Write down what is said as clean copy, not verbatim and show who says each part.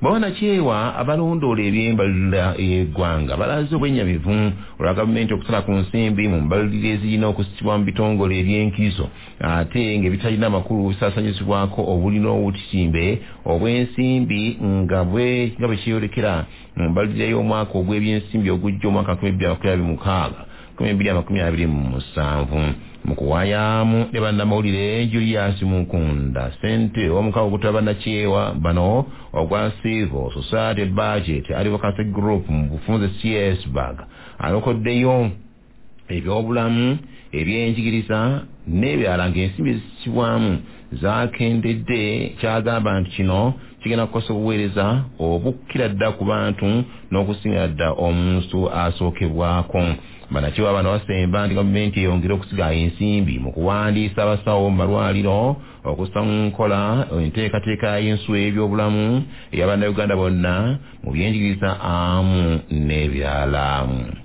Speaker 1: Bwannakyewa abalondoola eby'embalirira eggwanga balaze obwennyamivu olwa gavumenti okusala ku nsimbi mu mbalirira ezirina okusitibwa mu bitongole eby'enkizo ate ng'ebitalina amakulu bisaasanyizibwako obulina obutitimbe obw'ensimbi nga bwe kyeyolekera mu mbalirira y'omwaka ogw'ebyensimbi ogujja omwaka 2026-2027 mu kuwaayamu ne bannamawulire Julius Mukunda ssente w'omukago ogutaba bannakyewa bano ogwa Civil Society Budget Advocacy Group mu bufunze CS Bag alokoddeyo ebyobulamu ebyenjigiriza n'ebirala ng'ensimbi ezisibwamu zaakendedde kyagamba nti kino kigenda kukosa obuweereza obukkira dda ku bantu n'okusingira dda omuntu asookebwako. Bannakyewa bano basemba nti gavumenti eyongere okusiga ensimbi mu kuwandiisa abasawo mu malwaliro okussa mu nkola enteekateeka y'ensuwa y'ebyobulamu ey'Abannayuganda bonna mu byenjigiriza amu n'ebirala.